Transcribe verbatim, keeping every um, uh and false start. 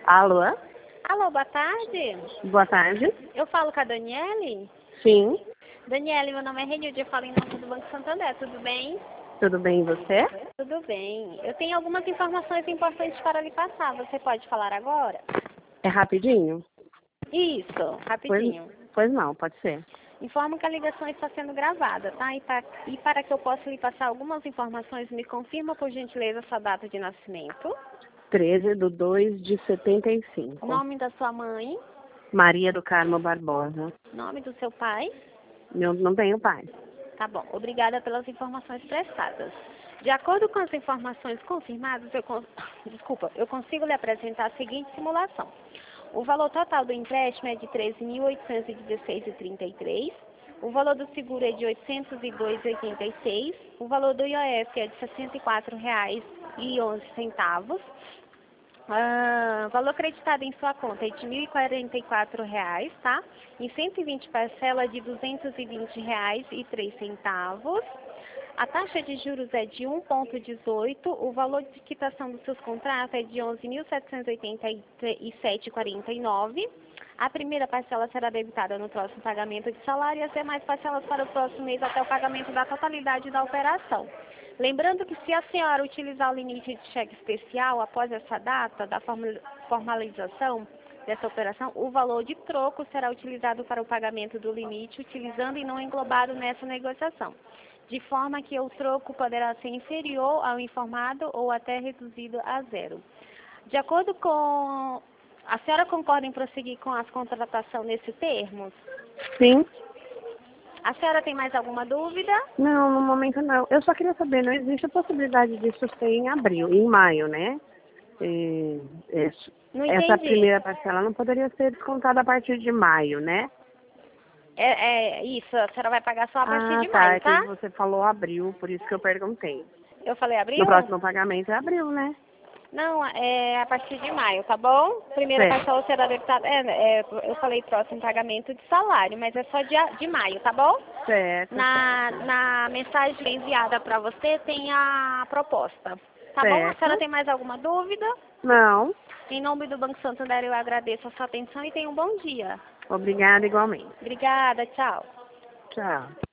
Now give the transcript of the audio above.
Alô? Alô, boa tarde. Boa tarde. Eu falo com a Daniele? Sim. Daniele, meu nome é Renilde, eu falo em nome do Banco Santander, tudo bem? Tudo bem e você? Tudo bem. Eu tenho algumas informações importantes para lhe passar, você pode falar agora? É rapidinho? Isso, rapidinho. Pois, pois não, pode ser. Informo que a ligação está sendo gravada, tá? E, pa- e para que eu possa lhe passar algumas informações, me confirma, por gentileza, sua data de nascimento, treze de dois de setenta e cinco. nome da sua mãe, Maria do Carmo Barbosa. nome do seu pai. Eu não tenho pai. Tá bom, obrigada pelas informações prestadas. De acordo com as informações confirmadas, eu, cons- desculpa, eu consigo lhe apresentar a seguinte simulação. O valor total do empréstimo é de treze mil oitocentos e dezesseis reais e trinta e três centavos, o valor do seguro é de oitocentos e dois reais e oitenta e seis centavos, o valor do I O F é de sessenta e quatro reais e onze centavos, ah, valor acreditado em sua conta é de mil e quarenta e quatro reais, tá? Em cento e vinte parcelas de duzentos e vinte reais e três centavos. A taxa de juros é de um vírgula dezoito, o valor de quitação dos seus contratos é de onze mil setecentos e oitenta e sete reais e quarenta e nove centavos. A primeira parcela será debitada no próximo pagamento de salário e as demais parcelas para o próximo mês até o pagamento da totalidade da operação. Lembrando que se a senhora utilizar o limite de cheque especial após essa data da forma- formalização dessa operação, o valor de troco será utilizado para o pagamento do limite, utilizando e não englobado nessa negociação, de forma que o troco poderá ser inferior ao informado ou até reduzido a zero. De acordo com... A senhora concorda em prosseguir com as contratação nesses termos? Sim. A senhora tem mais alguma dúvida? Não, no momento não. Eu só queria saber, não existe a possibilidade disso ser em abril, em maio, né? E, isso. Não Essa entendi. primeira parcela não poderia ser descontada a partir de maio, né? É, é isso, a senhora vai pagar só a partir Ah, de tá. maio, É que tá? você falou abril, por isso que eu perguntei. Eu falei No abril? próximo pagamento é abril, né? Não, é a partir de maio, tá bom? Primeira Certo. parcela será debitada, é, é, eu falei próximo pagamento de salário, mas é só de, a- de maio, tá bom? Certo, Na, certo. na mensagem enviada para você tem a proposta, tá bom? A senhora Certo. tem mais alguma dúvida? Não. Em nome do Banco Santander eu agradeço a sua atenção e tenha um bom dia. Obrigada igualmente. Obrigada, tchau. Tchau.